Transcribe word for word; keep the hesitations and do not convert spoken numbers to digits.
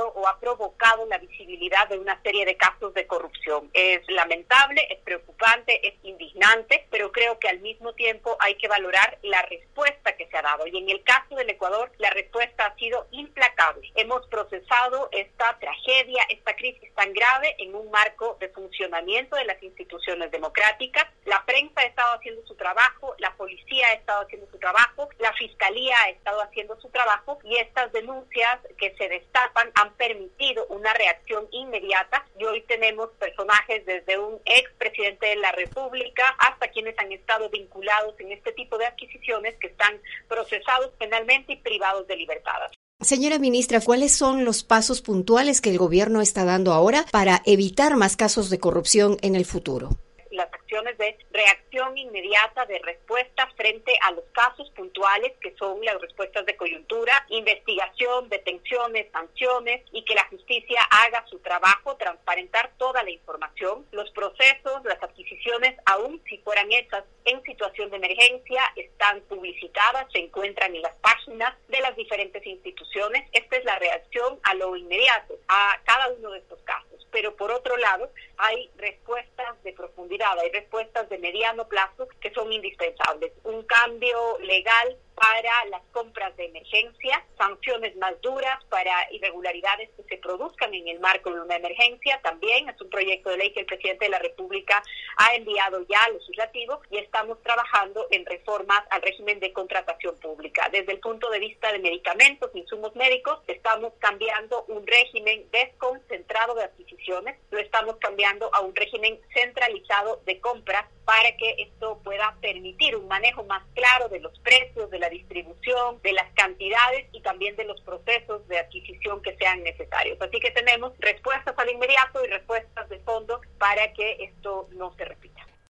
generado o ha provocado la visibilidad de una serie de casos de corrupción. Es lamentable, es preocupante, es indignante, pero creo que al mismo tiempo hay que valorar la respuesta que se ha dado. Y en el caso del Ecuador, la respuesta ha sido implacable. Hemos procesado esta tragedia, esta crisis tan grave en un marco de funcionamiento de las instituciones democráticas. La prensa ha estado haciendo su trabajo, la policía ha estado haciendo su trabajo, la fiscalía ha estado haciendo su trabajo y estas denuncias que se destapan han permitido una reacción inmediata y hoy tenemos personajes desde un expresidente de la República hasta quienes han estado vinculados en este tipo de adquisiciones que están procesados penalmente y privados de libertad. Señora ministra, ¿cuáles son los pasos puntuales que el gobierno está dando ahora para evitar más casos de corrupción en el futuro? Las acciones de reacción inmediata, de respuesta frente a los casos puntuales que son las respuestas de coyuntura, investigación, detenciones, sanciones y que la justicia haga su trabajo, transparentar toda la información. Los procesos, las adquisiciones, aún si fueran hechas en situación de emergencia, están publicitadas, se encuentran en las páginas de las diferentes instituciones. Esta es la reacción a lo inmediato, a cada uno de estos casos. Pero por otro lado, hay respuestas de profundidad, hay respuestas de mediano plazo que son indispensables. Un cambio legal para las compras de emergencia, sanciones más duras para irregularidades que se produzcan en el marco de una emergencia. También es un proyecto de ley que el presidente de la República ha enviado ya al legislativo y estamos trabajando en reformas al régimen de contratación pública. Desde el punto de vista de medicamentos, insumos médicos, estamos cambiando un régimen desconcentrado de adquisiciones, lo estamos cambiando a un régimen centralizado de compras para que esto pueda permitir un manejo más claro de los precios, de la distribución, de las cantidades y también de los procesos de adquisición que sean necesarios. Así que tenemos respuestas al inmediato y respuestas de fondo para que esto no se repita.